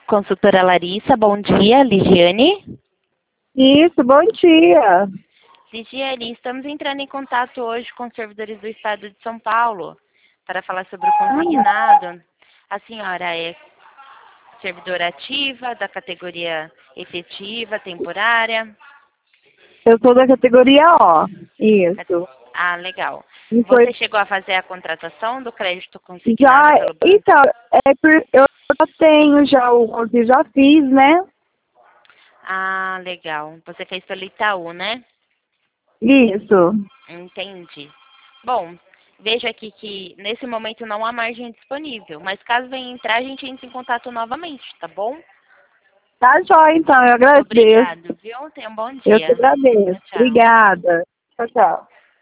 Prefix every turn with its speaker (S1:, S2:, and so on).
S1: Consultora Larissa, bom dia. Ligiane?
S2: Isso, bom dia.
S1: Ligiane, estamos entrando em contato hoje com os servidores do Estado de São Paulo para falar sobre o consignado. A senhora é servidora ativa, da categoria efetiva, temporária?
S2: Eu sou da categoria O. Isso.
S1: Ah, legal.
S2: E
S1: Você chegou a fazer a contratação do crédito consignado
S2: já,
S1: pelo banco?
S2: então, eu já tenho já o que já fiz, né?
S1: Ah, legal. Você fez pelo Itaú, né?
S2: Isso.
S1: Entendi. Bom, vejo aqui que nesse momento não há margem disponível, mas caso venha entrar, a gente entra em contato novamente, tá bom?
S2: Tá jóia, então, eu agradeço.
S1: Obrigado, viu? Tenha um bom
S2: Eu que
S1: dia.
S2: agradeço.
S1: Tchau, tchau.
S2: Obrigada. Tchau, tchau.